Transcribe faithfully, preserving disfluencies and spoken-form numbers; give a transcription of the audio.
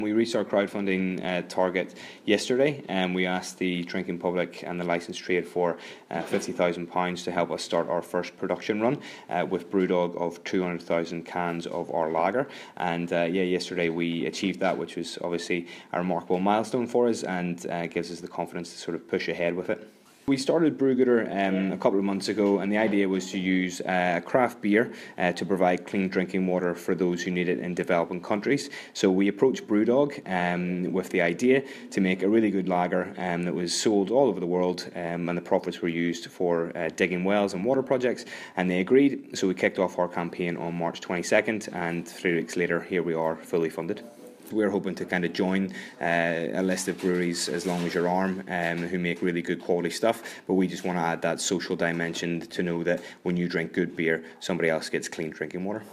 We reached our crowdfunding uh, target yesterday, and we asked the drinking public and the licensed trade for uh, fifty thousand pounds to help us start our first production run uh, with Brewdog of two hundred thousand cans of our lager. And uh, yeah, yesterday we achieved that, which was obviously a remarkable milestone for us, and uh, gives us the confidence to sort of push ahead with it. We started Brewgooder um, a couple of months ago, and the idea was to use uh, craft beer uh, to provide clean drinking water for those who need it in developing countries. So we approached Brewdog um, with the idea to make a really good lager um, that was sold all over the world, um, and the profits were used for uh, digging wells and water projects, and they agreed. So we kicked off our campaign on March twenty-second, and three weeks later, here we are, fully funded. We're hoping to kind of join uh, a list of breweries as long as your arm um, who make really good quality stuff, but we just want to add that social dimension to know that when you drink good beer, somebody else gets clean drinking water.